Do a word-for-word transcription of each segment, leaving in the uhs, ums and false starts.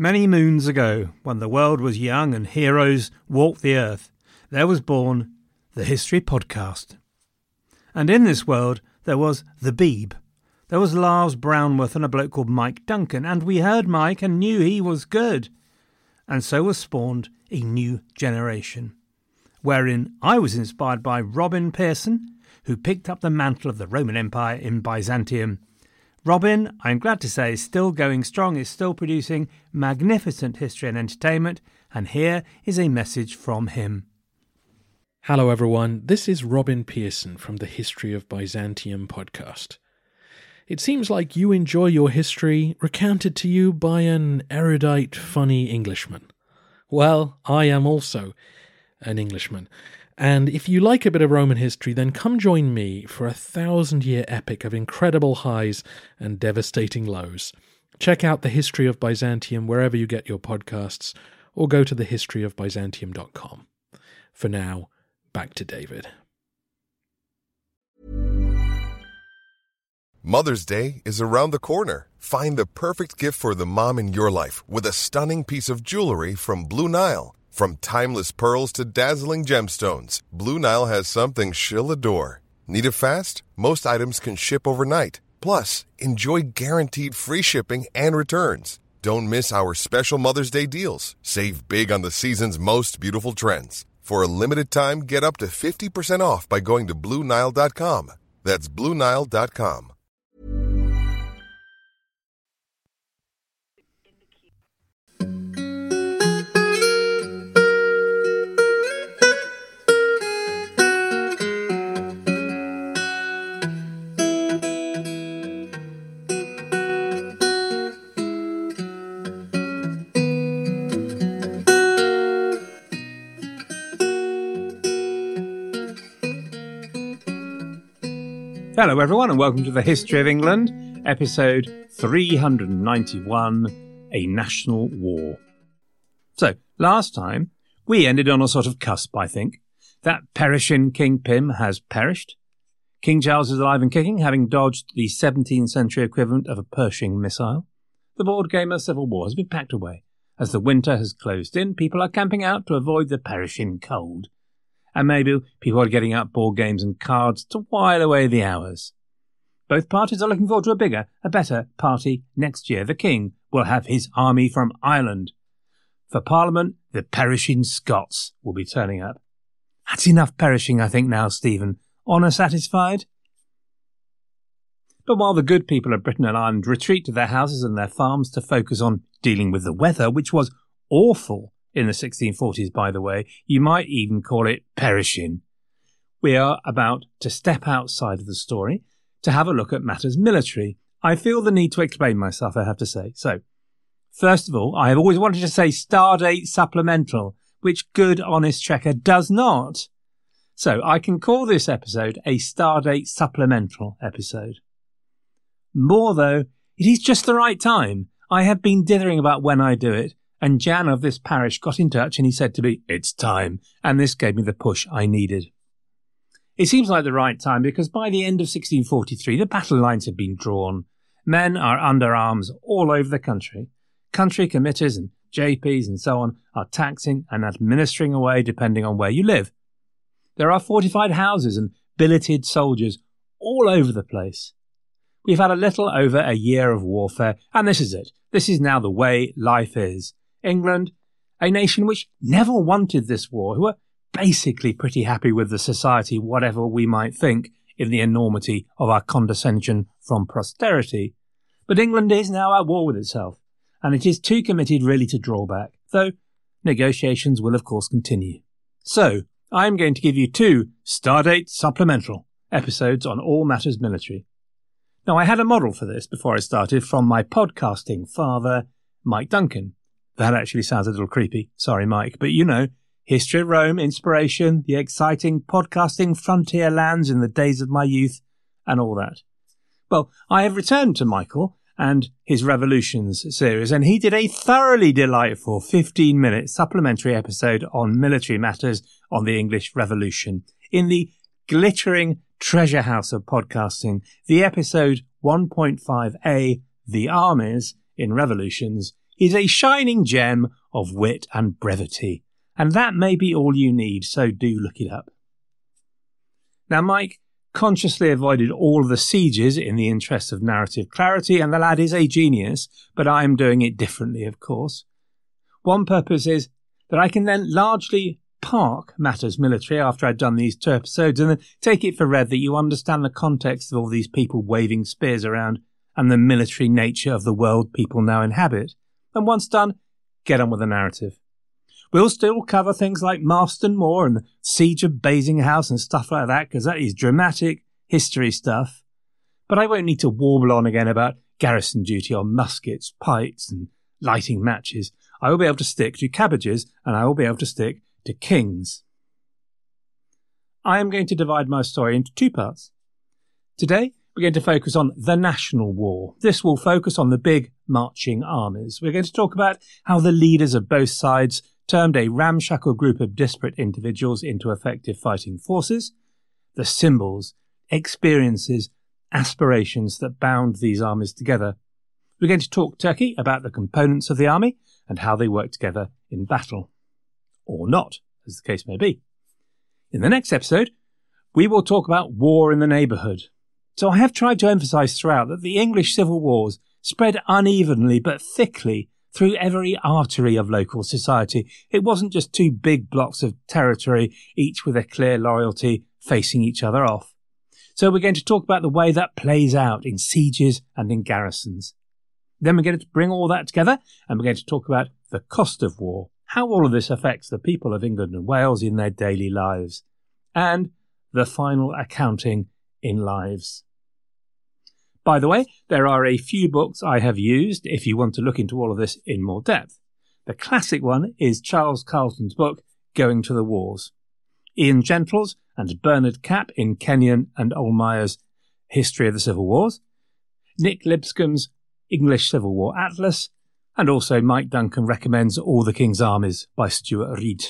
Many moons ago, when the world was young and heroes walked the earth, there was born the History Podcast. And in this world, there was the Beeb. There was Lars Brownworth and a bloke called Mike Duncan, and we heard Mike and knew he was good. And so was spawned a new generation, wherein I was inspired by Robin Pearson, who picked up the mantle of the Roman Empire in Byzantium. Robin, I'm glad to say, is still going strong, is still producing magnificent history and entertainment, and here is a message from him. Hello everyone, this is Robin Pearson from the History of Byzantium podcast. It seems like you enjoy your history recounted to you by an erudite, funny Englishman. Well, I am also an Englishman. And if you like a bit of Roman history, then come join me for a thousand-year epic of incredible highs and devastating lows. Check out The History of Byzantium wherever you get your podcasts, or go to the history of byzantium dot com. For now, back to David. Mother's Day is around the corner. Find the perfect gift for the mom in your life with a stunning piece of jewelry from Blue Nile. From timeless pearls to dazzling gemstones, Blue Nile has something she'll adore. Need it fast? Most items can ship overnight. Plus, enjoy guaranteed free shipping and returns. Don't miss our special Mother's Day deals. Save big on the season's most beautiful trends. For a limited time, get up to fifty percent off by going to Blue Nile dot com. That's Blue Nile dot com. Hello everyone and welcome to the History of England, episode three hundred ninety-one, A National War. So, last time, we ended on a sort of cusp, I think. That perishing King Pym has perished. King Charles is alive and kicking, having dodged the seventeenth century equivalent of a Pershing missile. The board game of civil war has been packed away. As the winter has closed in, people are camping out to avoid the perishing cold. And maybe people are getting out board games and cards to while away the hours. Both parties are looking forward to a bigger, a better party next year. The King will have his army from Ireland. For Parliament, the perishing Scots will be turning up. That's enough perishing, I think, now, Stephen. Honour satisfied? But while the good people of Britain and Ireland retreat to their houses and their farms to focus on dealing with the weather, which was awful in the sixteen forties, by the way, you might even call it perishing, we are about to step outside of the story to have a look at matters military. I feel the need to explain myself, I have to say. So, first of all, I have always wanted to say Stardate Supplemental, which good, honest checker does not. So, I can call this episode a Stardate Supplemental episode. More, though, it is just the right time. I have been dithering about when I do it, and Jan of this parish got in touch and he said to me, it's time, and this gave me the push I needed. It seems like the right time because by the end of sixteen forty-three, the battle lines have been drawn. Men are under arms all over the country. Country committees and J Ps and so on are taxing and administering away depending on where you live. There are fortified houses and billeted soldiers all over the place. We've had a little over a year of warfare, and this is it. This is now the way life is. England, a nation which never wanted this war, who are basically pretty happy with the society, whatever we might think, in the enormity of our condescension from posterity. But England is now at war with itself, and it is too committed really to draw back, though negotiations will of course continue. So, I'm going to give you two Stardate Supplemental episodes on all matters military. Now, I had a model for this before I started from my podcasting father, Mike Duncan. That actually sounds a little creepy. Sorry, Mike. But you know, history of Rome, inspiration, the exciting podcasting frontier lands in the days of my youth, and all that. Well, I have returned to Michael and his Revolutions series, and he did a thoroughly delightful fifteen-minute supplementary episode on military matters on the English Revolution in the glittering treasure house of podcasting, the episode one point five A, The Armies in Revolutions. is a shining gem of wit and brevity, and that may be all you need, so do look it up. Now, Mike consciously avoided all of the sieges in the interest of narrative clarity, and the lad is a genius, but I am doing it differently, of course. One purpose is that I can then largely park matters military after I've done these two episodes and then take it for read that you understand the context of all these people waving spears around and the military nature of the world people now inhabit. And once done, get on with the narrative. We'll still cover things like Marston Moor and the Siege of Basinghouse and stuff like that, because that is dramatic history stuff. But I won't need to warble on again about garrison duty on muskets, pikes and lighting matches. I will be able to stick to cabbages and I will be able to stick to kings. I am going to divide my story into two parts. Today, we're going to focus on the National War. This will focus on the big marching armies. We're going to talk about how the leaders of both sides turned a ramshackle group of disparate individuals into effective fighting forces, the symbols, experiences, aspirations that bound these armies together. We're going to talk Turkey about the components of the army and how they work together in battle. Or not, as the case may be. In the next episode, we will talk about war in the neighbourhood. So I have tried to emphasise throughout that the English civil wars spread unevenly but thickly through every artery of local society. It wasn't just two big blocks of territory, each with a clear loyalty, facing each other off. So we're going to talk about the way that plays out in sieges and in garrisons. Then we're going to bring all that together and we're going to talk about the cost of war, how all of this affects the people of England and Wales in their daily lives, and the final accounting in lives. By the way, there are a few books I have used if you want to look into all of this in more depth. The classic one is Charles Carleton's book, Going to the Wars. Ian Gentles and Bernard Capp in Kenyon and Oldmeyer's History of the Civil Wars. Nick Lipscomb's English Civil War Atlas. And also Mike Duncan recommends All the King's Armies by Stuart Reid.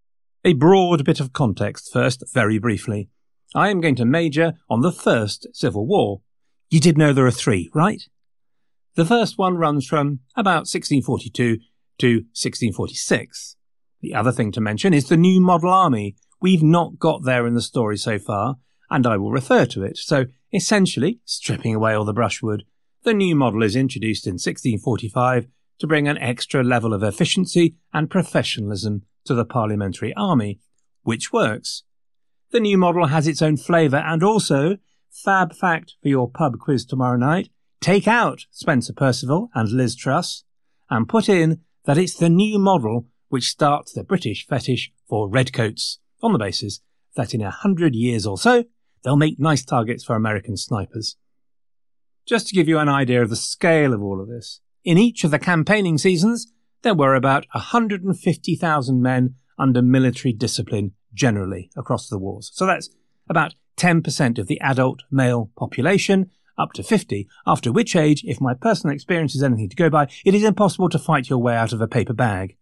A broad bit of context first, very briefly. I am going to major on the First Civil War. You did know there are three, right? The first one runs from about sixteen forty-two to sixteen forty-six. The other thing to mention is the New Model Army. We've not got there in the story so far, and I will refer to it. So, essentially, stripping away all the brushwood, the new model is introduced in sixteen forty-five to bring an extra level of efficiency and professionalism to the parliamentary army, which works. The new model has its own flavour, and also, fab fact for your pub quiz tomorrow night, take out Spencer Perceval and Liz Truss and put in that it's the new model which starts the British fetish for redcoats, on the basis that in a hundred years or so, they'll make nice targets for American snipers. Just to give you an idea of the scale of all of this, in each of the campaigning seasons, there were about one hundred fifty thousand men under military discipline generally across the wars. So that's about ten percent of the adult male population, up to fifty, after which age, if my personal experience is anything to go by, it is impossible to fight your way out of a paper bag.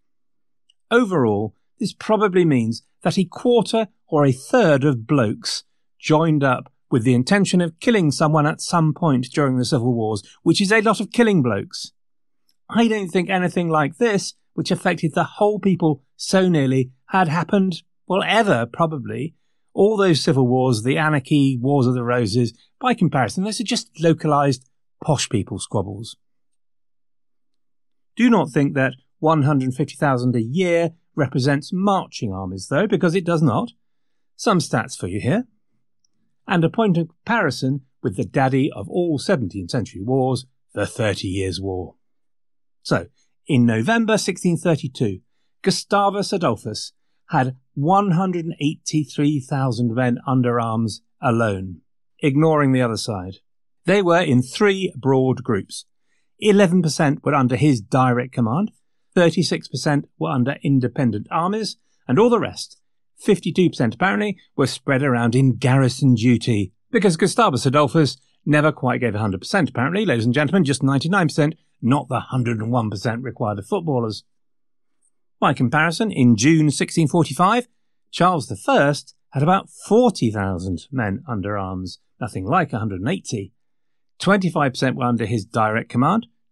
Overall, this probably means that a quarter or a third of blokes joined up with the intention of killing someone at some point during the Civil Wars, which is a lot of killing blokes. I don't think anything like this, which affected the whole people so nearly, had happened, well, ever, probably. All those civil wars, the anarchy, Wars of the Roses, by comparison, those are just localised, posh people squabbles. Do not think that one hundred fifty thousand a year represents marching armies, though, because it does not. Some stats for you here. And a point of comparison with the daddy of all seventeenth century wars, the Thirty Years' War. So, in November sixteen thirty-two, Gustavus Adolphus had one hundred eighty-three thousand men under arms alone, ignoring the other side. They were in three broad groups. eleven percent were under his direct command, thirty-six percent were under independent armies, and all the rest, fifty-two percent apparently, were spread around in garrison duty, because Gustavus Adolphus never quite gave one hundred percent apparently, ladies and gentlemen, just ninety-nine percent, not the one hundred one percent required of footballers. By comparison, in June sixteen forty-five, Charles the First had about forty thousand men under arms, nothing like one hundred eighty. twenty-five percent were under his direct command,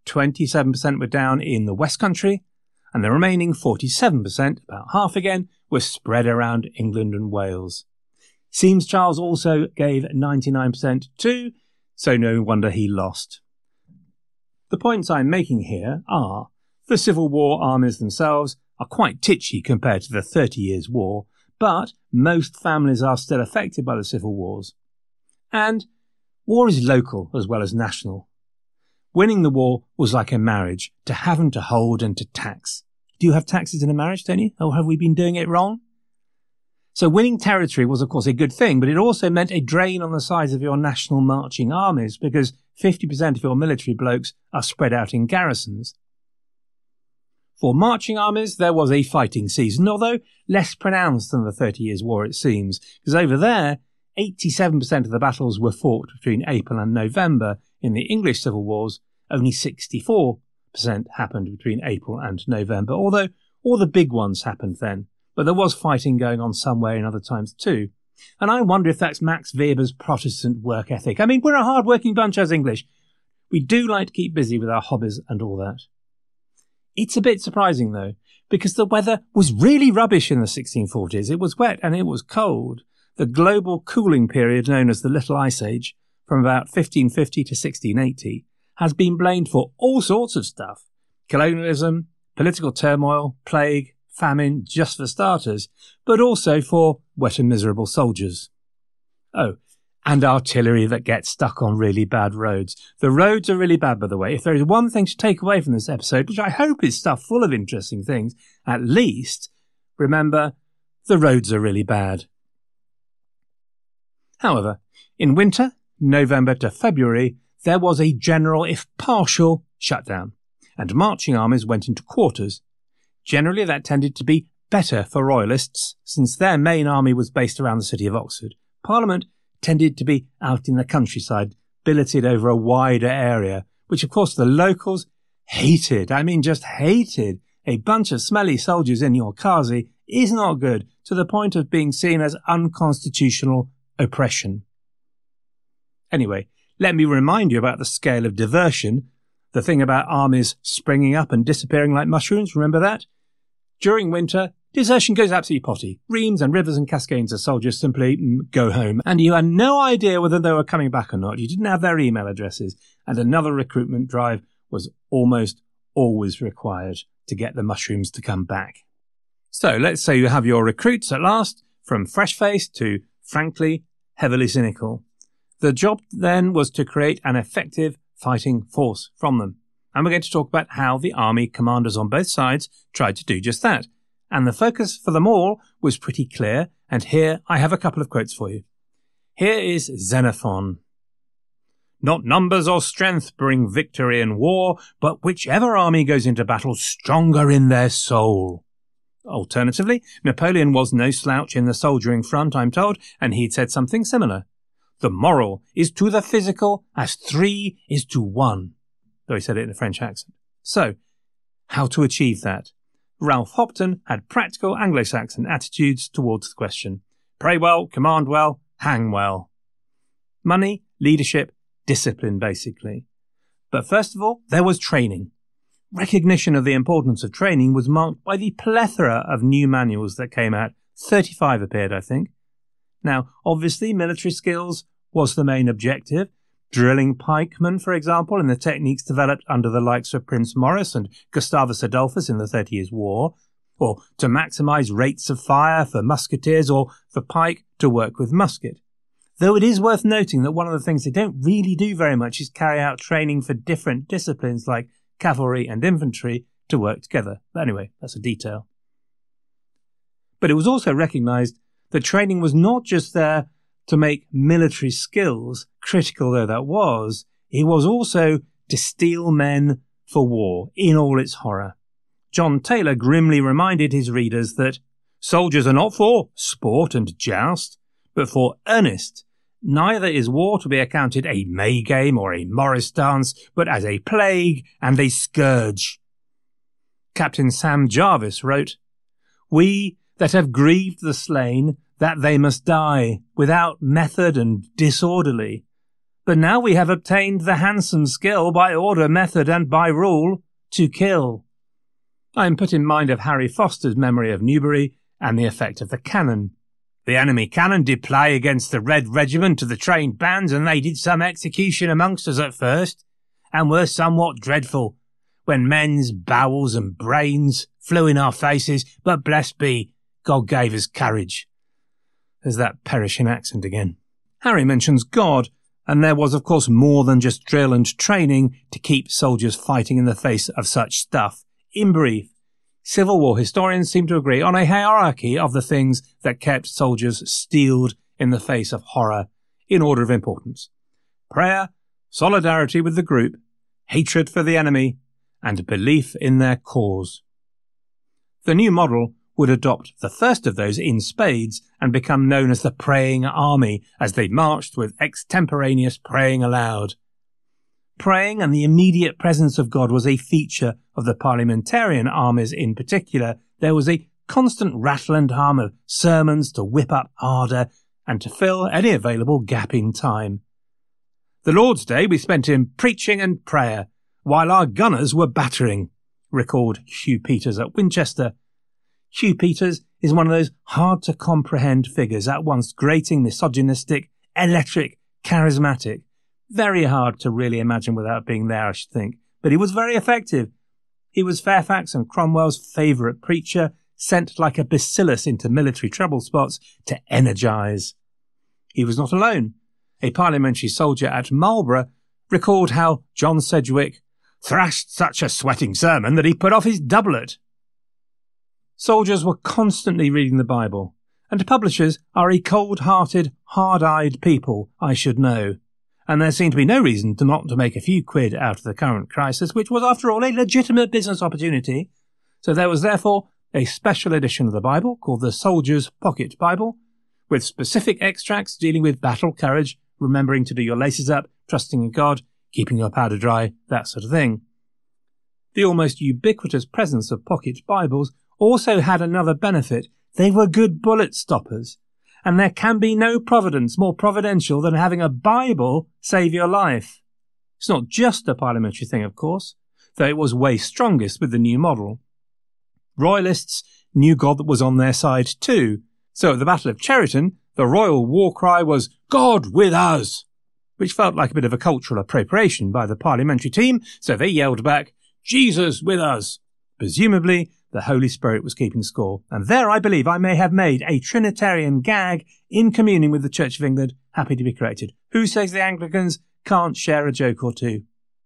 twenty-seven percent were down in the West Country, and the remaining forty-seven percent, about half again, were spread around England and Wales. Seems Charles also gave ninety-nine percent too, so no wonder he lost. The points I'm making here are the Civil War armies themselves are quite titchy compared to the Thirty Years' War, but most families are still affected by the civil wars. And war is local as well as national. Winning the war was like a marriage, to have and to hold and to tax. Do you have taxes in a marriage, don't you? Or have we been doing it wrong? So winning territory was, of course, a good thing, but it also meant a drain on the size of your national marching armies, because fifty percent of your military blokes are spread out in garrisons. For marching armies, there was a fighting season, although less pronounced than the Thirty Years' War, it seems, because over there, eighty-seven percent of the battles were fought between April and November. In the English civil wars, only sixty-four percent happened between April and November, although all the big ones happened then. But there was fighting going on somewhere in other times too. And I wonder if that's Max Weber's Protestant work ethic. I mean, we're a hard-working bunch as English. We do like to keep busy with our hobbies and all that. It's a bit surprising, though, because the weather was really rubbish in the sixteen forties. It was wet and it was cold. The global cooling period, known as the Little Ice Age, from about fifteen fifty to sixteen eighty, has been blamed for all sorts of stuff. Colonialism, political turmoil, plague, famine, just for starters, but also for wet and miserable soldiers. Oh, and artillery that gets stuck on really bad roads. The roads are really bad, by the way. If there is one thing to take away from this episode, which I hope is stuff full of interesting things, at least, remember, the roads are really bad. However, in winter, November to February, there was a general, if partial, shutdown, and marching armies went into quarters. Generally, that tended to be better for Royalists, since their main army was based around the city of Oxford. Parliament tended to be out in the countryside, billeted over a wider area, which of course the locals hated. I mean, just hated. A bunch of smelly soldiers in your carsy is not good, to the point of being seen as unconstitutional oppression. Anyway, let me remind you about the scale of diversion, the thing about armies springing up and disappearing like mushrooms, remember that? During winter, desertion goes absolutely potty. Reams and rivers and cascades of soldiers simply mm, go home, and you had no idea whether they were coming back or not. You didn't have their email addresses, and another recruitment drive was almost always required to get the mushrooms to come back. So let's say you have your recruits at last, from fresh-faced to, frankly, heavily cynical. The job then was to create an effective fighting force from them. And we're going to talk about how the army commanders on both sides tried to do just that. And the focus for them all was pretty clear, and here I have a couple of quotes for you. Here is Xenophon. Not numbers or strength bring victory in war, but whichever army goes into battle stronger in their soul. Alternatively, Napoleon was no slouch in the soldiering front, I'm told, and he'd said something similar. The moral is to the physical as three is to one, though he said it in a French accent. So, how to achieve that? Ralph Hopton had practical Anglo-Saxon attitudes towards the question. Pray well, command well, hang well. Money, leadership, discipline, basically. But first of all, there was training. Recognition of the importance of training was marked by the plethora of new manuals that came out. thirty-five appeared, I think. Now, obviously, military skills was the main objective. Drilling pikemen, for example, and the techniques developed under the likes of Prince Maurice and Gustavus Adolphus in the Thirty Years' War, or to maximise rates of fire for musketeers, or for pike to work with musket. Though it is worth noting that one of the things they don't really do very much is carry out training for different disciplines like cavalry and infantry to work together. But anyway, that's a detail. But it was also recognised that training was not just there to make military skills, critical though that was, it was also to steel men for war in all its horror. John Taylor grimly reminded his readers that soldiers are not for sport and joust, but for earnest. Neither is war to be accounted a May game or a Morris dance, but as a plague and a scourge. Captain Sam Jarvis wrote, We that have grieved the slain, that they must die, without method and disorderly, but now we have obtained the handsome skill by order, method, and by rule to kill. I am put in mind of Harry Foster's memory of Newbury and the effect of the cannon. The enemy cannon did play against the Red Regiment of the trained bands, and they did some execution amongst us at first, and were somewhat dreadful, when men's bowels and brains flew in our faces, but blessed be, God gave us courage. There's that perishing accent again. Harry mentions God, and there was of course more than just drill and training to keep soldiers fighting in the face of such stuff. In brief, Civil War historians seem to agree on a hierarchy of the things that kept soldiers steeled in the face of horror in order of importance: prayer, solidarity with the group, hatred for the enemy, and belief in their cause. The new model would adopt the first of those in spades and become known as the Praying Army, as they marched with extemporaneous praying aloud. Praying and the immediate presence of God was a feature of the parliamentarian armies in particular. There was a constant rattle and hum of sermons to whip up ardour and to fill any available gap in time. The Lord's Day we spent in preaching and prayer, while our gunners were battering, recalled Hugh Peters at Winchester. Hugh Peters is one of those hard-to-comprehend figures, at once grating, misogynistic, electric, charismatic. Very hard to really imagine without being there, I should think. But he was very effective. He was Fairfax and Cromwell's favourite preacher, sent like a bacillus into military trouble spots to energise. He was not alone. A parliamentary soldier at Marlborough recalled how John Sedgwick thrashed such a sweating sermon that he put off his doublet. Soldiers were constantly reading the Bible, and publishers are a cold-hearted, hard-eyed people, I should know, and there seemed to be no reason to not to make a few quid out of the current crisis, which was, after all, a legitimate business opportunity. So there was therefore a special edition of the Bible called the Soldier's Pocket Bible, with specific extracts dealing with battle courage, remembering to do your laces up, trusting in God, keeping your powder dry, that sort of thing. The almost ubiquitous presence of pocket Bibles also had another benefit. They were good bullet stoppers, and there can be no providence more providential than having a Bible save your life. It's not just a parliamentary thing, of course, though it was way strongest with the new model. Royalists knew God was on their side too, so at the Battle of Cheriton, the royal war cry was, "God with us!" which felt like a bit of a cultural appropriation by the parliamentary team, so they yelled back, "Jesus with us!" Presumably, the Holy Spirit was keeping score, and there I believe I may have made a Trinitarian gag in communing with the Church of England, happy to be corrected. Who says the Anglicans can't share a joke or two?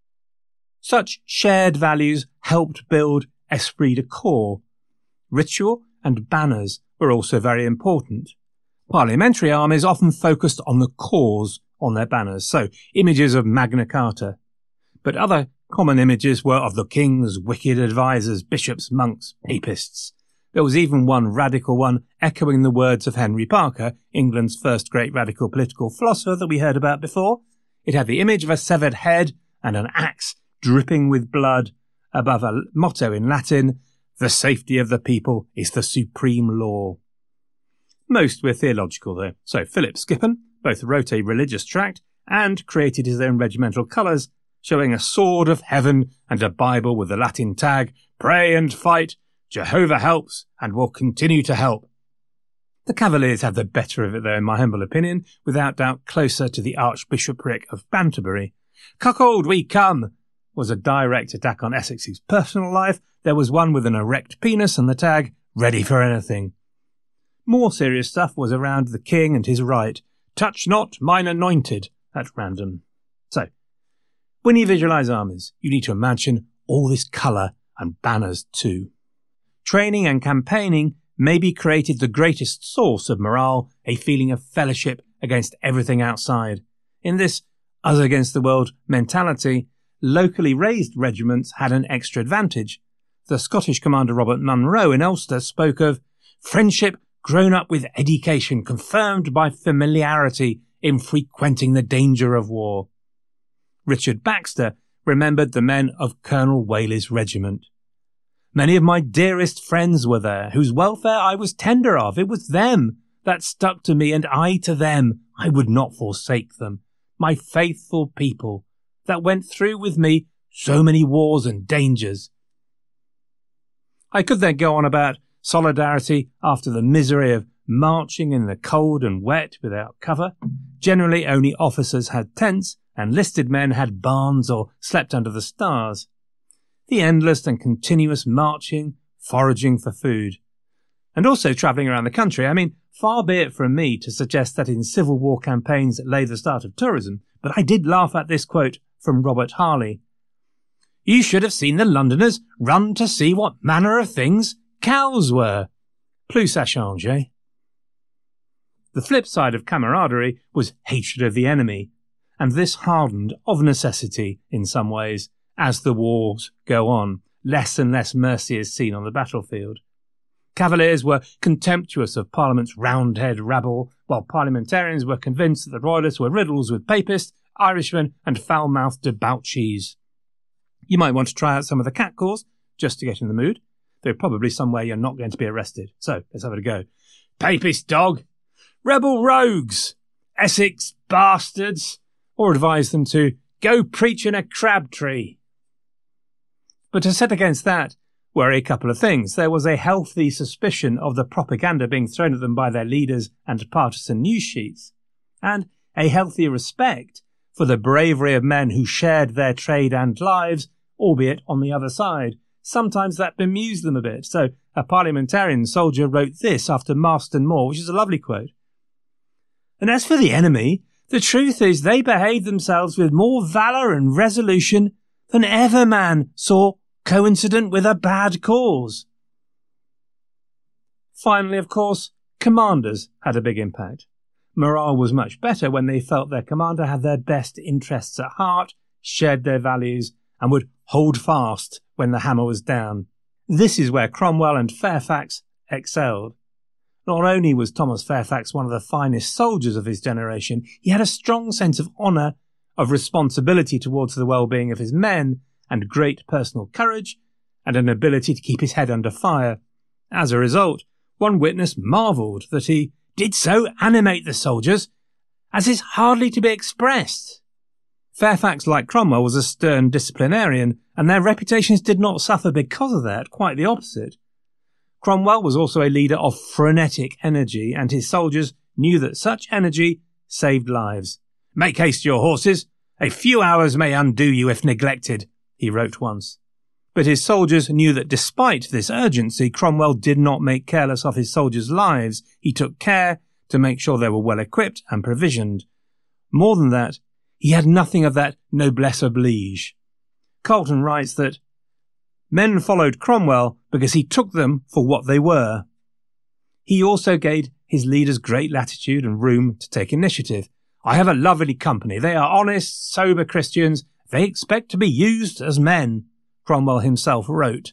Such shared values helped build esprit de corps. Ritual and banners were also very important. Parliamentary armies often focused on the cause on their banners, so images of Magna Carta. But other common images were of the king's wicked advisers, bishops, monks, papists. There was even one radical one echoing the words of Henry Parker, England's first great radical political philosopher that we heard about before. It had the image of a severed head and an axe dripping with blood above a motto in Latin, "The safety of the people is the supreme law." Most were theological, though, so Philip Skippon both wrote a religious tract and created his own regimental colours, showing a sword of heaven and a Bible with the Latin tag, "Pray and fight, Jehovah helps and will continue to help." The Cavaliers had the better of it, though, in my humble opinion, without doubt closer to the Archbishopric of Banterbury. "Cuckold, we come!" was a direct attack on Essex's personal life. There was one with an erect penis and the tag, "Ready for anything." More serious stuff was around the king and his right. "Touch not mine anointed," at random. So, when you visualise armies, you need to imagine all this colour and banners too. Training and campaigning maybe created the greatest source of morale, a feeling of fellowship against everything outside. In this us against the world mentality, locally raised regiments had an extra advantage. The Scottish commander Robert Munro in Ulster spoke of friendship grown up with education, confirmed by familiarity in frequenting the danger of war. Richard Baxter remembered the men of Colonel Whaley's regiment. "Many of my dearest friends were there, whose welfare I was tender of. It was them that stuck to me, and I to them. I would not forsake them. my faithful people, that went through with me so many wars and dangers. I could then go on about solidarity after the misery of marching in the cold and wet without cover. Generally only officers had tents, and listed men had barns or slept under the stars. The endless and continuous marching, foraging for food. And also travelling around the country. I mean, far be it from me to suggest that in Civil War campaigns lay the start of tourism, but I did laugh at this quote from Robert Harley. You should have seen the Londoners run to see what manner of things cows were. Plus ça change, eh? The flip side of camaraderie was hatred of the enemy, and this hardened of necessity in some ways as the wars go on. Less and less mercy is seen on the battlefield. Cavaliers were contemptuous of Parliament's roundhead rabble, while parliamentarians were convinced that the Royalists were riddles with Papists, Irishmen and foul-mouthed debauchees. You might want to try out some of the catcalls, just to get in the mood. There's probably somewhere you're not going to be arrested. So, let's have it a go. Papist dog! Rebel rogues! Essex bastards! Or advise them to go preach in a crab tree. But to set against that were a couple of things. There was a healthy suspicion of the propaganda being thrown at them by their leaders and partisan news sheets, and a healthy respect for the bravery of men who shared their trade and lives, albeit on the other side. Sometimes that bemused them a bit. So a parliamentarian soldier wrote this after Marston Moor, which is a lovely quote. And as for the enemy, the truth is they behaved themselves with more valour and resolution than ever man saw coincident with a bad cause. Finally, of course, commanders had a big impact. Morale was much better when they felt their commander had their best interests at heart, shared their values, and would hold fast when the hammer was down. This is where Cromwell and Fairfax excelled. Not only was Thomas Fairfax one of the finest soldiers of his generation, he had a strong sense of honour, of responsibility towards the well-being of his men, and great personal courage, and an ability to keep his head under fire. As a result, one witness marvelled that he did so animate the soldiers as is hardly to be expressed. Fairfax, like Cromwell, was a stern disciplinarian, and their reputations did not suffer because of that, quite the opposite. Cromwell was also a leader of frenetic energy, and his soldiers knew that such energy saved lives. Make haste, your horses. A few hours may undo you if neglected, he wrote once. But his soldiers knew that despite this urgency, Cromwell did not make careless of his soldiers' lives. He took care to make sure they were well equipped and provisioned. More than that, he had nothing of that noblesse oblige. Carlton writes that men followed Cromwell because he took them for what they were. He also gave his leaders great latitude and room to take initiative. I have a lovely company. They are honest, sober Christians. They expect to be used as men, Cromwell himself wrote.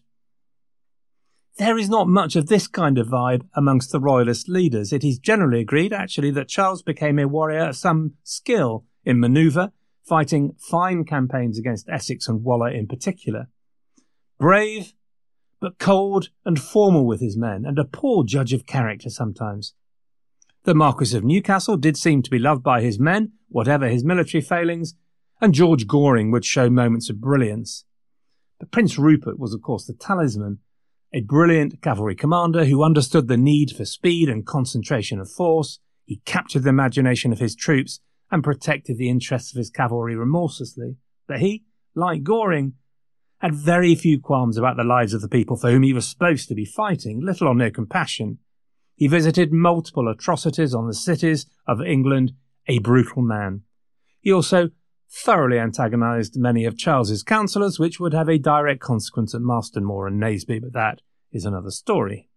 There is not much of this kind of vibe amongst the royalist leaders. It is generally agreed, actually, that Charles became a warrior of some skill in manoeuvre, fighting fine campaigns against Essex and Waller in particular. Brave, but cold and formal with his men, and a poor judge of character sometimes. The Marquis of Newcastle did seem to be loved by his men, whatever his military failings, and George Goring would show moments of brilliance. But Prince Rupert was, of course, the talisman, a brilliant cavalry commander who understood the need for speed and concentration of force. He captured the imagination of his troops and protected the interests of his cavalry remorselessly. But he, like Goring, had very few qualms about the lives of the people for whom he was supposed to be fighting, little or no compassion. He visited multiple atrocities on the cities of England, a brutal man. He also thoroughly antagonised many of Charles's councillors, which would have a direct consequence at Marston Moor and Naseby, but that is another story.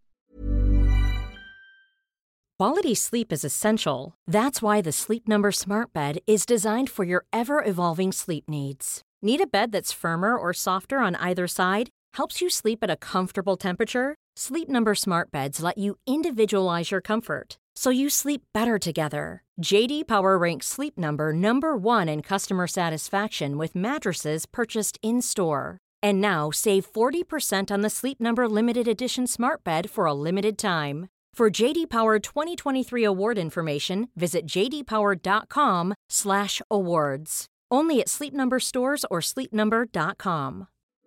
Quality sleep is essential. That's why the Sleep Number Smart Bed is designed for your ever-evolving sleep needs. Need a bed that's firmer or softer on either side? Helps you sleep at a comfortable temperature? Sleep Number Smart Beds let you individualize your comfort, so you sleep better together. J D Power ranks Sleep Number number one in customer satisfaction with mattresses purchased in-store. And now save forty percent on the Sleep Number Limited Edition Smart Bed for a limited time. For J D Power twenty twenty-three award information, visit j d power dot com slash awards. Only at Sleep Number stores or sleep number dot com.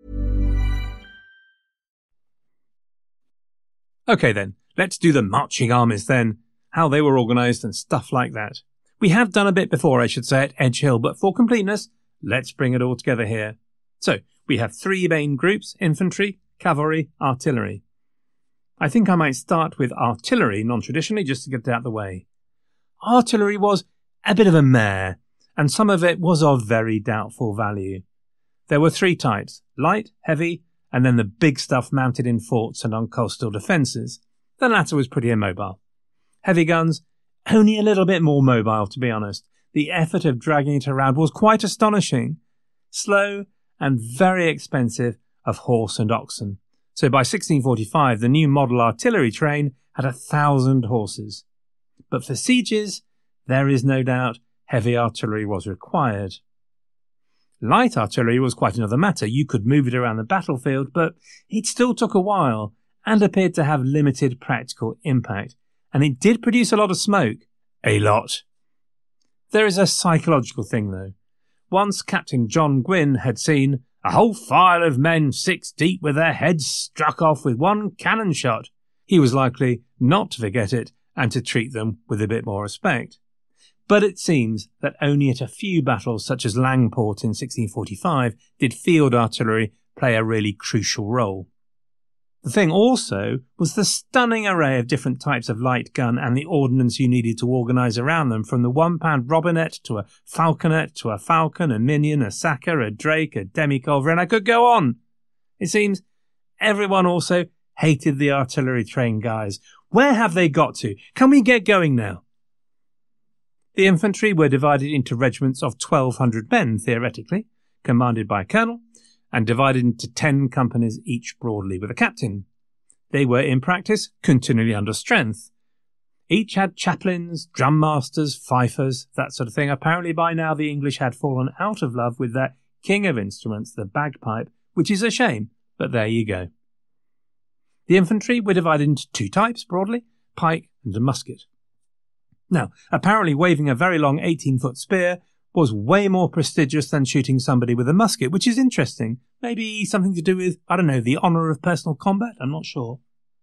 Okay then, let's do the marching armies then, how they were organised and stuff like that. We have done a bit before, I should say, at Edge Hill, but for completeness, let's bring it all together here. So, we have three main groups: infantry, cavalry, artillery. I think I might start with artillery, non-traditionally, just to get it out of the way. Artillery was a bit of a mare, and some of it was of very doubtful value. There were three types: light, heavy, and then the big stuff mounted in forts and on coastal defences. The latter was pretty immobile. Heavy guns, only a little bit more mobile, to be honest. The effort of dragging it around was quite astonishing. Slow and very expensive of horse and oxen. So by sixteen forty-five, the new model artillery train had a thousand horses. But for sieges, there is no doubt heavy artillery was required. Light artillery was quite another matter. You could move it around the battlefield, but it still took a while and appeared to have limited practical impact. And it did produce a lot of smoke. A lot. There is a psychological thing, though. Once Captain John Gwynn had seen a whole file of men six deep with their heads struck off with one cannon shot, he was likely not to forget it and to treat them with a bit more respect. But it seems that only at a few battles such as Langport in sixteen forty-five did field artillery play a really crucial role. The thing also was the stunning array of different types of light gun and the ordnance you needed to organise around them, from the one-pound robinet to a falconet to a falcon, a minion, a sacker, a drake, a demi-culver, and I could go on. It seems everyone also hated the artillery train guys. Where have they got to? Can we get going now? The infantry were divided into regiments of twelve hundred men, theoretically, commanded by a colonel, and divided into ten companies each broadly with a captain. They were, in practice, continually under strength. Each had chaplains, drum masters, fifers, that sort of thing. Apparently by now the English had fallen out of love with their king of instruments, the bagpipe, which is a shame, but there you go. The infantry were divided into two types, broadly, pike and a musket. Now, apparently waving a very long eighteen-foot spear was way more prestigious than shooting somebody with a musket, which is interesting. Maybe something to do with, I don't know, the honour of personal combat? I'm not sure.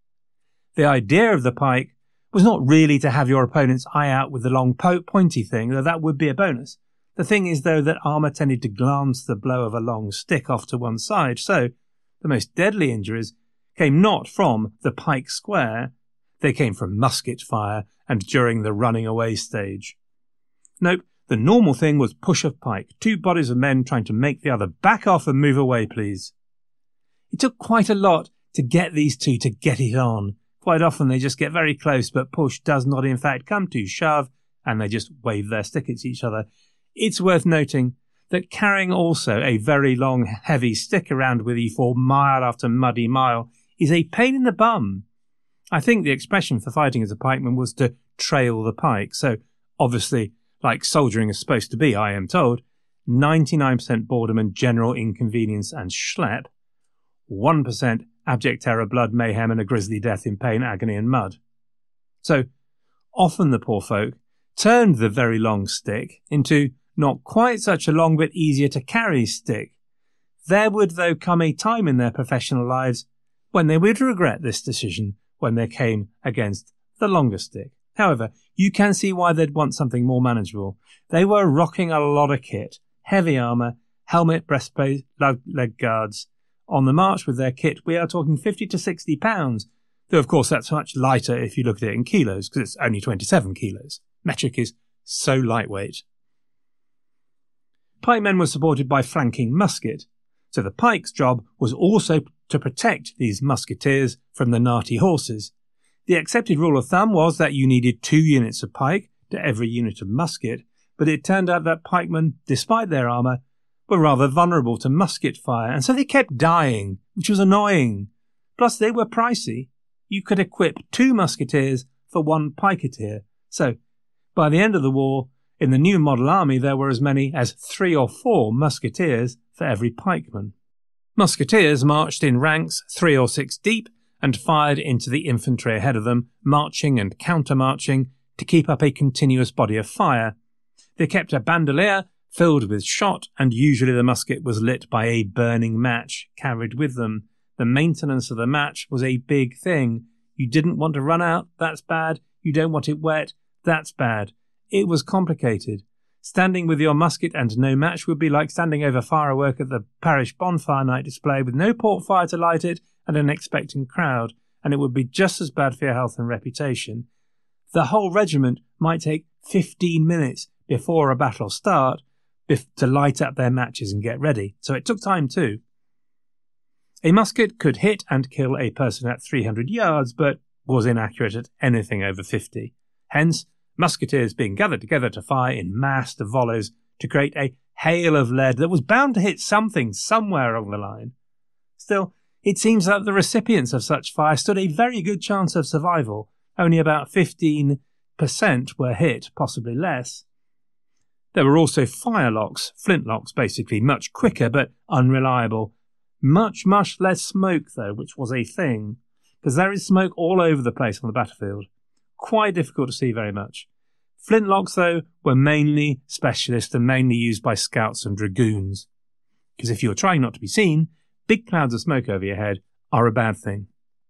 The idea of the pike was not really to have your opponent's eye out with the long po- pointy thing, though that would be a bonus. The thing is, though, that armour tended to glance the blow of a long stick off to one side, so the most deadly injuries came not from the pike square, they came from musket fire and during the running away stage. Nope. The normal thing was push of pike, two bodies of men trying to make the other back off and move away, please. It took quite a lot to get these two to get it on. Quite often they just get very close, but push does not in fact come to shove, and they just wave their stick at each other. It's worth noting that carrying also a very long, heavy stick around with you for mile after muddy mile is a pain in the bum. I think the expression for fighting as a pikeman was to trail the pike, so obviously, like soldiering is supposed to be, I am told, ninety-nine percent boredom and general inconvenience and schlep, one percent abject terror, blood, mayhem, and a grisly death in pain, agony, and mud. So, often the poor folk turned the very long stick into not quite such a long but easier to carry stick. There would, though, come a time in their professional lives when they would regret this decision when they came against the longer stick. However, you can see why they'd want something more manageable. They were rocking a lot of kit, heavy armour, helmet, breastplate, leg guards. On the march with their kit, we are talking fifty to sixty pounds, though of course that's much lighter if you look at it in kilos, because it's only twenty-seven kilos. Metric is so lightweight. Pikemen were supported by flanking musket, so the pike's job was also to protect these musketeers from the Narty horses. The accepted rule of thumb was that you needed two units of pike to every unit of musket, but it turned out that pikemen, despite their armour, were rather vulnerable to musket fire, and so they kept dying, which was annoying. Plus, they were pricey. You could equip two musketeers for one piketeer. So, by the end of the war, in the new model army, there were as many as three or four musketeers for every pikeman. Musketeers marched in ranks three or six deep and fired into the infantry ahead of them, marching and counter-marching to keep up a continuous body of fire. They kept a bandolier filled with shot, and usually the musket was lit by a burning match carried with them. The maintenance of the match was a big thing. You didn't want to run out, that's bad. You don't want it wet, that's bad. It was complicated. Standing with your musket and no match would be like standing over firework at the parish bonfire night display with no port fire to light it and an expectant crowd, and it would be just as bad for your health and reputation. The whole regiment might take fifteen minutes before a battle start to light up their matches and get ready, so it took time too. A musket could hit and kill a person at three hundred yards, but was inaccurate at anything over fifty. Hence, musketeers being gathered together to fire in massed volleys to create a hail of lead that was bound to hit something somewhere along the line. Still, it seems that the recipients of such fire stood a very good chance of survival. Only about fifteen percent were hit, possibly less. There were also firelocks, flintlocks basically, much quicker but unreliable. Much, much less smoke, though, which was a thing, because there is smoke all over the place on the battlefield. Quite difficult to see very much. Flintlocks, though, were mainly specialist and mainly used by scouts and dragoons, because if you're trying not to be seen, big clouds of smoke over your head are a bad thing.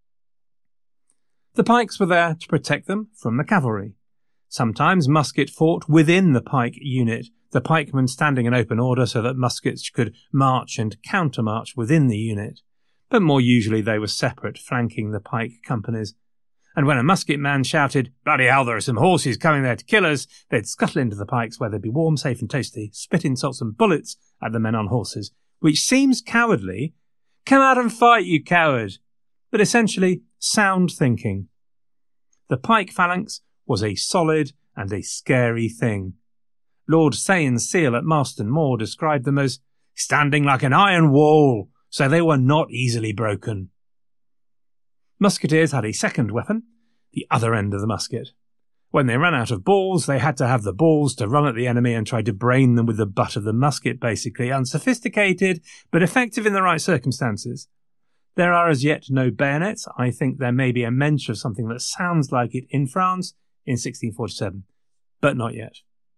The pikes were there to protect them from the cavalry. Sometimes musket fought within the pike unit, the pikemen standing in open order so that muskets could march and countermarch within the unit, but more usually they were separate, flanking the pike companies. And when a musket man shouted, "Bloody hell, there are some horses coming there to kill us," they'd scuttle into the pikes where they'd be warm, safe and toasty, spit insults and bullets at the men on horses, which seems cowardly. Come out and fight, you coward! But essentially, sound thinking. The pike phalanx was a solid and a scary thing. Lord Sayen's seal at Marston Moor described them as standing like an iron wall, so they were not easily broken. Musketeers had a second weapon, the other end of the musket. When they ran out of balls, they had to have the balls to run at the enemy and try to brain them with the butt of the musket, basically. Unsophisticated, but effective in the right circumstances. There are as yet no bayonets. I think there may be a mention of something that sounds like it in France in sixteen forty-seven, but not yet.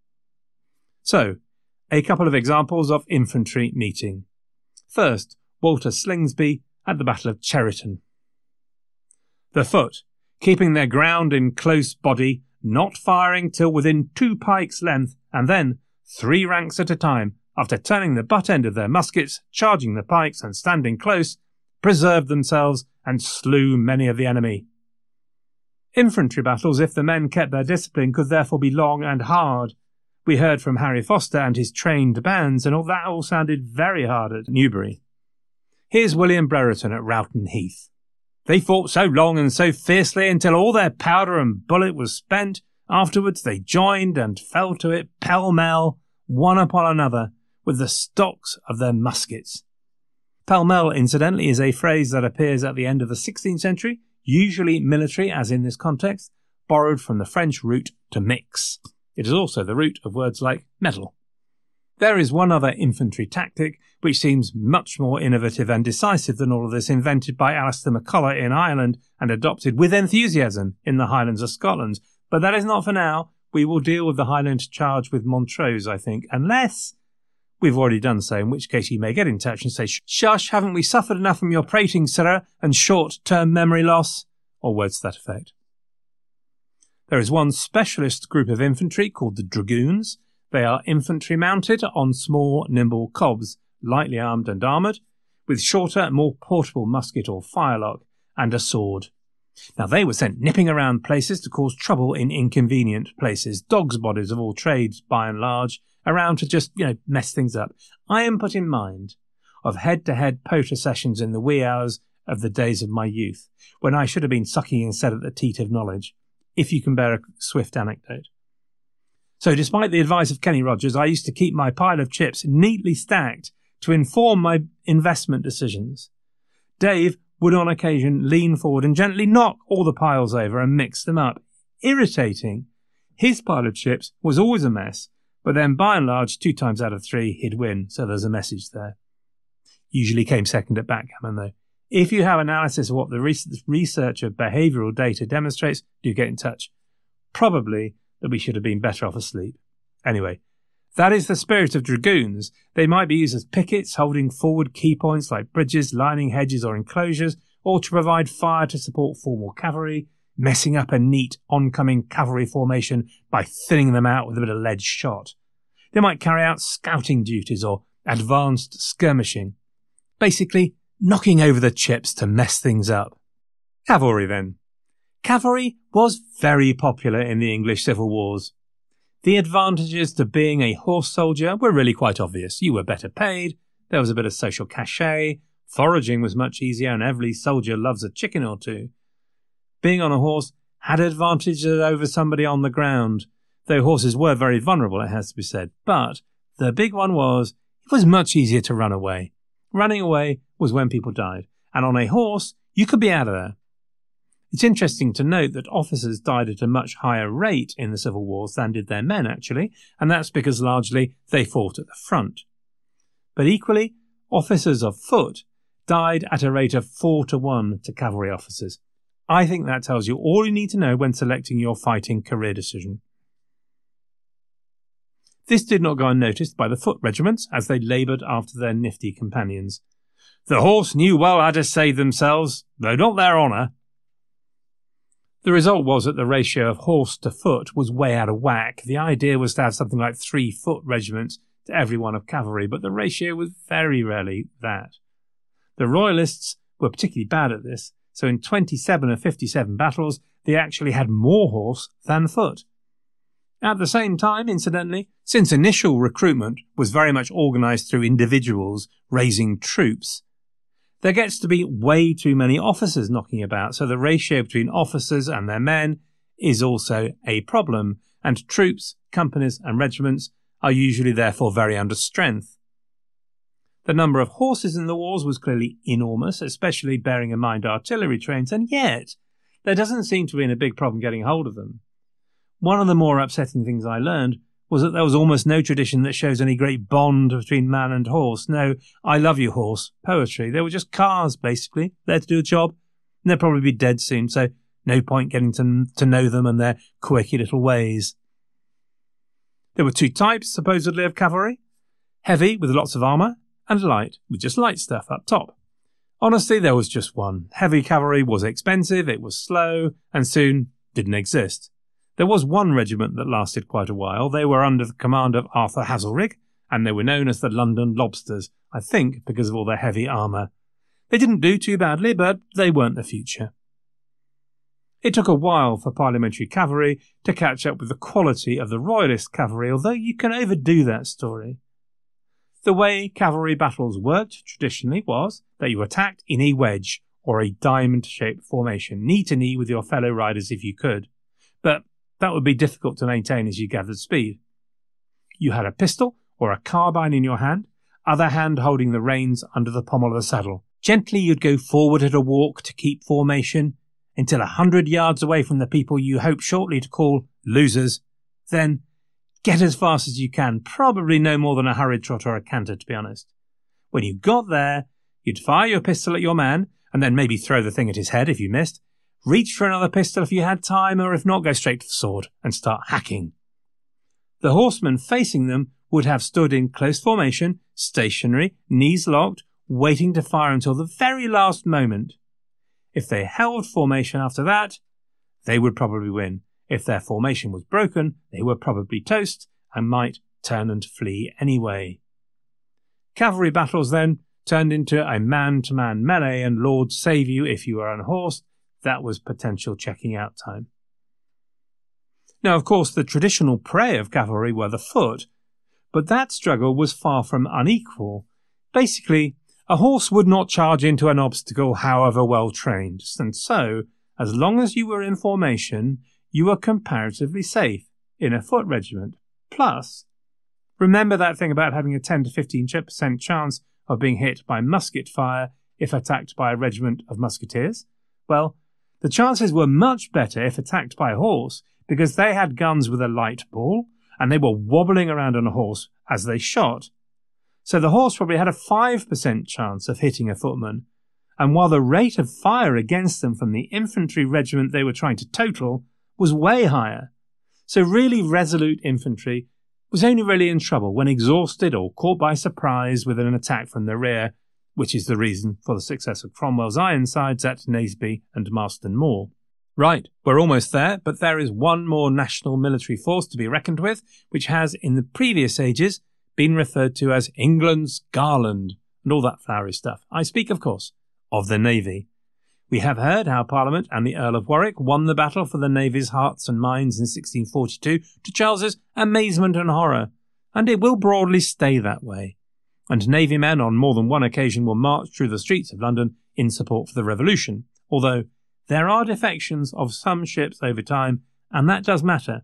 So, a couple of examples of infantry meeting. First, Walter Slingsby at the Battle of Cheriton. The foot, keeping their ground in close body, not firing till within two pikes' length, and then, three ranks at a time, after turning the butt end of their muskets, charging the pikes and standing close, preserved themselves and slew many of the enemy. Infantry battles, if the men kept their discipline, could therefore be long and hard. We heard from Harry Foster and his trained bands, and all that all sounded very hard at Newbury. Here's William Brereton at Rowton Heath. They fought so long and so fiercely until all their powder and bullet was spent. Afterwards they joined and fell to it pell-mell, one upon another, with the stocks of their muskets. Pell-mell, incidentally, is a phrase that appears at the end of the sixteenth century, usually military, as in this context, borrowed from the French root to mix. It is also the root of words like medal. There is one other infantry tactic which seems much more innovative and decisive than all of this, invented by Alistair MacCulloch in Ireland and adopted with enthusiasm in the Highlands of Scotland. But that is not for now. We will deal with the Highland charge with Montrose, I think, unless we've already done so, in which case you may get in touch and say, "Shush, haven't we suffered enough from your prating, sirrah, and short-term memory loss?" or words to that effect. There is one specialist group of infantry called the Dragoons. They are infantry mounted on small, nimble cobs, lightly armed and armoured, with shorter, more portable musket or firelock, and a sword. Now they were sent nipping around places to cause trouble in inconvenient places, dogs' bodies of all trades, by and large, around to just, you know, mess things up. I am put in mind of head-to-head poker sessions in the wee hours of the days of my youth, when I should have been sucking instead at the teat of knowledge, if you can bear a swift anecdote. So despite the advice of Kenny Rogers, I used to keep my pile of chips neatly stacked to inform my investment decisions. Dave would on occasion lean forward and gently knock all the piles over and mix them up. Irritating. His pile of chips was always a mess, but then by and large, two times out of three, he'd win, so there's a message there. Usually came second at backgammon, though. If you have analysis of what the research of behavioural data demonstrates, do get in touch. Probably that we should have been better off asleep. Anyway, that is the spirit of dragoons. They might be used as pickets, holding forward key points like bridges, lining hedges or enclosures, or to provide fire to support formal cavalry, messing up a neat oncoming cavalry formation by thinning them out with a bit of lead shot. They might carry out scouting duties or advanced skirmishing. Basically, knocking over the chips to mess things up. Cavalry, then. Cavalry was very popular in the English civil wars. The advantages to being a horse soldier were really quite obvious. You were better paid, there was a bit of social cachet, foraging was much easier, and every soldier loves a chicken or two. Being on a horse had advantages over somebody on the ground, though horses were very vulnerable, it has to be said. But the big one was, it was much easier to run away. Running away was when people died, and on a horse, you could be out of there. It's interesting to note that officers died at a much higher rate in the Civil Wars than did their men, actually, and that's because largely they fought at the front. But equally, officers of foot died at a rate of four to one to cavalry officers. I think that tells you all you need to know when selecting your fighting career decision. This did not go unnoticed by the foot regiments as they laboured after their nifty companions. The horse knew well how to save themselves, though not their honour. The result was that the ratio of horse to foot was way out of whack. The idea was to have something like three foot regiments to every one of cavalry, but the ratio was very rarely that. The Royalists were particularly bad at this, so in twenty-seven of fifty-seven battles they actually had more horse than foot. At the same time, incidentally, since initial recruitment was very much organised through individuals raising troops, there gets to be way too many officers knocking about, so the ratio between officers and their men is also a problem, and troops, companies and regiments are usually therefore very under strength. The number of horses in the wars was clearly enormous, especially bearing in mind artillery trains, and yet there doesn't seem to be a big problem getting hold of them. One of the more upsetting things I learned was that there was almost no tradition that shows any great bond between man and horse. No, I love you, horse, poetry. They were just cars, basically, there to do a job, and they'll probably be dead soon, so no point getting to, to know them and their quirky little ways. There were two types, supposedly, of cavalry. Heavy, with lots of armour, and light, with just light stuff up top. Honestly, there was just one. Heavy cavalry was expensive, it was slow, and soon didn't exist. There was one regiment that lasted quite a while. They were under the command of Arthur Hazelrig, and they were known as the London Lobsters, I think because of all their heavy armour. They didn't do too badly, but they weren't the future. It took a while for parliamentary cavalry to catch up with the quality of the royalist cavalry, although you can overdo that story. The way cavalry battles worked traditionally was that you attacked in a wedge or a diamond-shaped formation, knee to knee with your fellow riders if you could. But that would be difficult to maintain as you gathered speed. You had a pistol or a carbine in your hand, other hand holding the reins under the pommel of the saddle. Gently you'd go forward at a walk to keep formation until a hundred yards away from the people you hope shortly to call losers. Then get as fast as you can, probably no more than a hurried trot or a canter, to be honest. When you got there, you'd fire your pistol at your man, and then maybe throw the thing at his head if you missed. Reach for another pistol if you had time, or if not, go straight to the sword and start hacking. The horsemen facing them would have stood in close formation, stationary, knees locked, waiting to fire until the very last moment. If they held formation after that, they would probably win. If their formation was broken, they were probably toast and might turn and flee anyway. Cavalry battles then turned into a man-to-man melee, and Lord save you if you were unhorsed. That was potential checking out time. Now, of course, the traditional prey of cavalry were the foot, but that struggle was far from unequal. Basically, a horse would not charge into an obstacle however well trained, and so, as long as you were in formation, you were comparatively safe in a foot regiment. Plus, remember that thing about having a ten to fifteen percent chance of being hit by musket fire if attacked by a regiment of musketeers? Well, the chances were much better if attacked by a horse, because they had guns with a light ball, and they were wobbling around on a horse as they shot. So the horse probably had a five percent chance of hitting a footman, and while the rate of fire against them from the infantry regiment they were trying to total was way higher. So really resolute infantry was only really in trouble when exhausted or caught by surprise with an attack from the rear, which is the reason for the success of Cromwell's Ironsides at Naseby and Marston Moor. Right, we're almost there, but there is one more national military force to be reckoned with, which has, in the previous ages, been referred to as England's Garland, and all that flowery stuff. I speak, of course, of the Navy. We have heard how Parliament and the Earl of Warwick won the battle for the Navy's hearts and minds in sixteen forty-two to Charles's amazement and horror, and it will broadly stay that way. And Navy men on more than one occasion will march through the streets of London in support for the Revolution, although there are defections of some ships over time, and that does matter.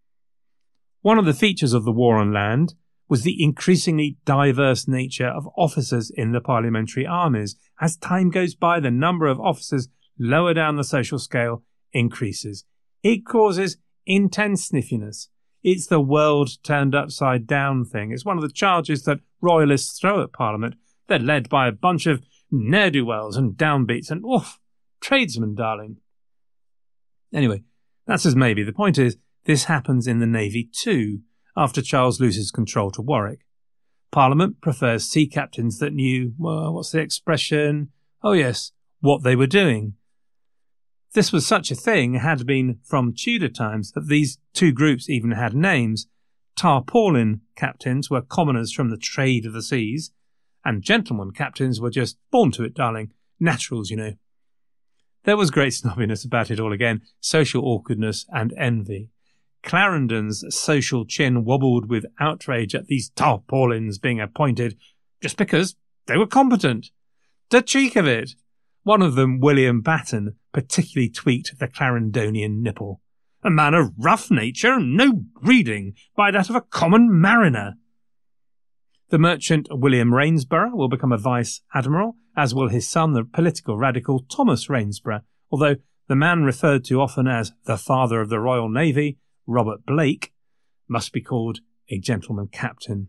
One of the features of the War on Land was the increasingly diverse nature of officers in the parliamentary armies. As time goes by, the number of officers lower down the social scale increases. It causes intense sniffiness. It's the world turned upside down thing. It's one of the charges that royalists throw at Parliament. They're led by a bunch of ne'er-do-wells and downbeats and, oof, tradesmen, darling. Anyway, that's as maybe. The point is, this happens in the Navy too, after Charles loses control to Warwick. Parliament prefers sea captains that knew, well, what's the expression? Oh yes, what they were doing. This was such a thing, had been from Tudor times, that these two groups even had names. Tarpaulin captains were commoners from the trade of the seas, and gentlemen captains were just born to it, darling. Naturals, you know. There was great snobbiness about it all again, social awkwardness and envy. Clarendon's social chin wobbled with outrage at these tarpaulins being appointed just because they were competent. The cheek of it! One of them, William Batten, particularly tweaked the Clarendonian nipple. A man of rough nature and no breeding, by that of a common mariner. The merchant William Rainsborough will become a vice-admiral, as will his son, the political radical Thomas Rainsborough, although the man referred to often as the father of the Royal Navy, Robert Blake, must be called a gentleman captain.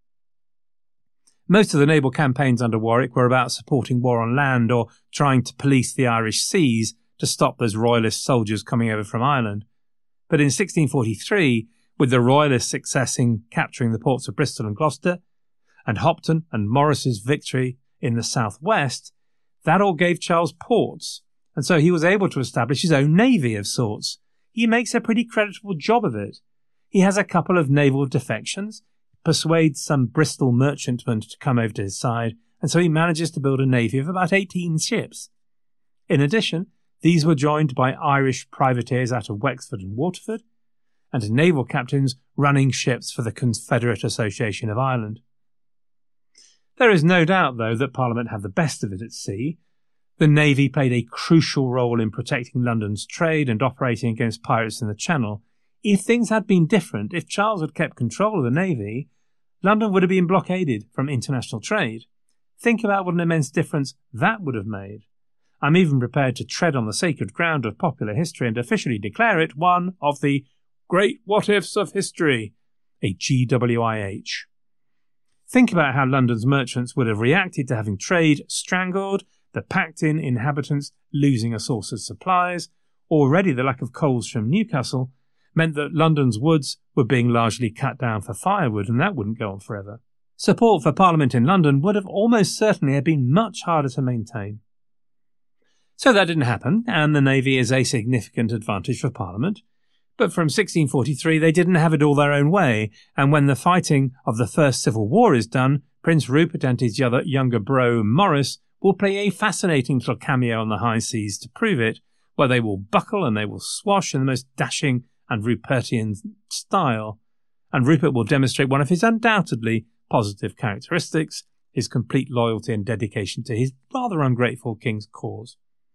Most of the naval campaigns under Warwick were about supporting war on land or trying to police the Irish seas to stop those royalist soldiers coming over from Ireland. But in sixteen forty-three, with the royalist success in capturing the ports of Bristol and Gloucester, and Hopton and Morris's victory in the southwest, that all gave Charles ports, and so he was able to establish his own navy of sorts. He makes a pretty creditable job of it. He has a couple of naval defections, persuades some Bristol merchantmen to come over to his side, and so he manages to build a navy of about eighteen ships. In addition, these were joined by Irish privateers out of Wexford and Waterford, and naval captains running ships for the Confederate Association of Ireland. There is no doubt, though, that Parliament had the best of it at sea. The Navy played a crucial role in protecting London's trade and operating against pirates in the Channel. If things had been different, if Charles had kept control of the Navy, London would have been blockaded from international trade. Think about what an immense difference that would have made. I'm even prepared to tread on the sacred ground of popular history and officially declare it one of the great what-ifs of history, a G W I H. Think about how London's merchants would have reacted to having trade strangled, the packed-in inhabitants losing a source of supplies. Already the lack of coals from Newcastle meant that London's woods were being largely cut down for firewood, and that wouldn't go on forever. Support for Parliament in London would have almost certainly been much harder to maintain. So that didn't happen, and the Navy is a significant advantage for Parliament. But from sixteen forty-three they didn't have it all their own way, and when the fighting of the First Civil War is done, Prince Rupert and his other younger bro, Maurice, will play a fascinating little cameo on the high seas to prove it, where they will buckle and they will swash in the most dashing and Rupertian style, and Rupert will demonstrate one of his undoubtedly positive characteristics, his complete loyalty and dedication to his rather ungrateful king's cause.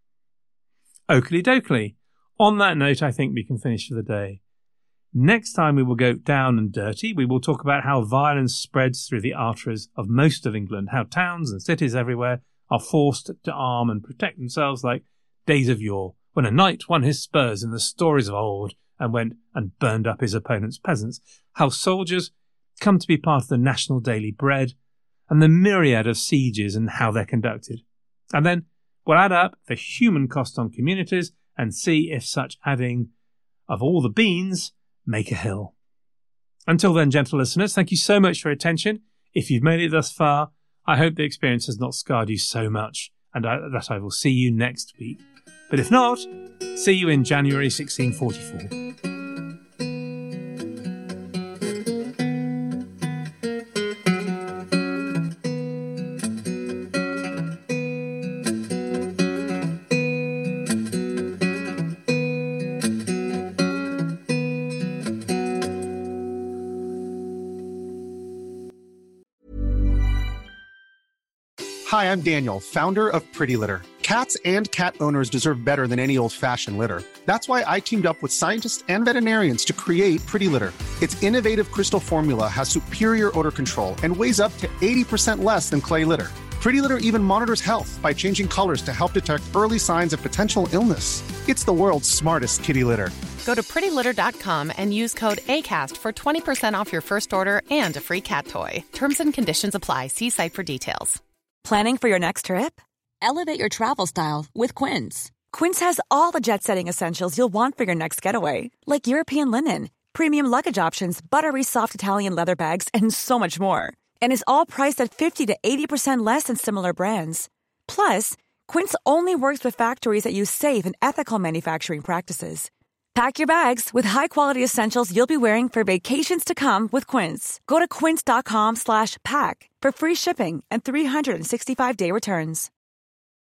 Oakley dokley. On that note, I think we can finish for the day. Next time we will go down and dirty. We will talk about how violence spreads through the arteries of most of England, how towns and cities everywhere are forced to arm and protect themselves like days of yore, when a knight won his spurs in the stories of old and went and burned up his opponent's peasants, how soldiers come to be part of the national daily bread, and the myriad of sieges and how they're conducted. And then We'll add up the human cost on communities and see if such adding of all the beans make a hill. Until then, gentle listeners, thank you so much for your attention. If you've made it thus far, I hope the experience has not scarred you so much and I, that I will see you next week. But if not, see you in January sixteen forty-four. Hi, I'm Daniel, founder of Pretty Litter. Cats and cat owners deserve better than any old-fashioned litter. That's why I teamed up with scientists and veterinarians to create Pretty Litter. Its innovative crystal formula has superior odor control and weighs up to eighty percent less than clay litter. Pretty Litter even monitors health by changing colors to help detect early signs of potential illness. It's the world's smartest kitty litter. Go to pretty litter dot com and use code ACAST for twenty percent off your first order and a free cat toy. Terms and conditions apply. See site for details. Planning for your next trip? Elevate your travel style with Quince. Quince has all the jet-setting essentials you'll want for your next getaway, like European linen, premium luggage options, buttery soft Italian leather bags, and so much more. And is all priced at fifty to eighty percent less than similar brands. Plus, Quince only works with factories that use safe and ethical manufacturing practices. Pack your bags with high-quality essentials you'll be wearing for vacations to come with Quince. Go to quince dot com slash pack for free shipping and three sixty-five day returns.